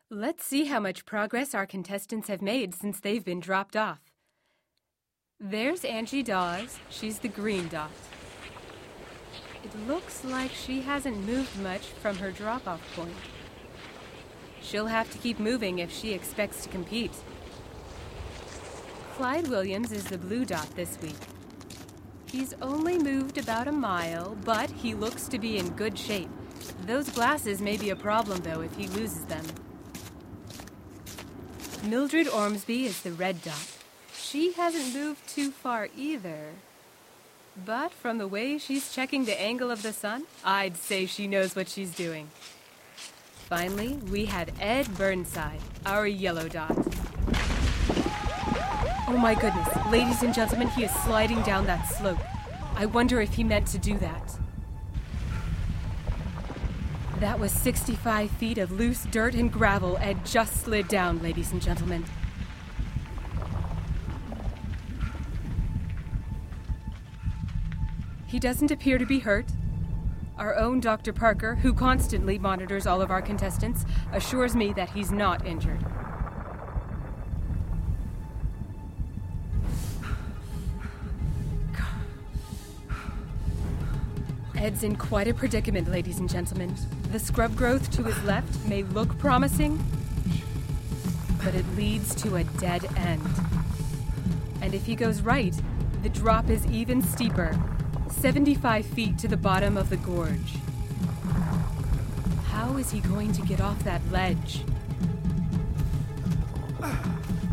Let's see how much progress our contestants have made since they've been dropped off. There's Angie Dawes. She's the green dot. It looks like she hasn't moved much from her drop-off point. She'll have to keep moving if she expects to compete. Clyde Williams is the blue dot this week. He's only moved about a mile, but he looks to be in good shape. Those glasses may be a problem, though, if he loses them. Mildred Ormsby is the red dot. She hasn't moved too far either. But from the way she's checking the angle of the sun, I'd say she knows what she's doing. Finally, we had Ed Burnside, our yellow dot. Oh my goodness, ladies and gentlemen, he is sliding down that slope. I wonder if he meant to do that. That was 65 feet of loose dirt and gravel Ed just slid down, ladies and gentlemen. He doesn't appear to be hurt. Our own Dr. Parker, who constantly monitors all of our contestants, assures me that he's not injured. Ed's in quite a predicament, ladies and gentlemen. The scrub growth to his left may look promising, but it leads to a dead end. And if he goes right, the drop is even steeper. 75 feet to the bottom of the gorge. How is he going to get off that ledge?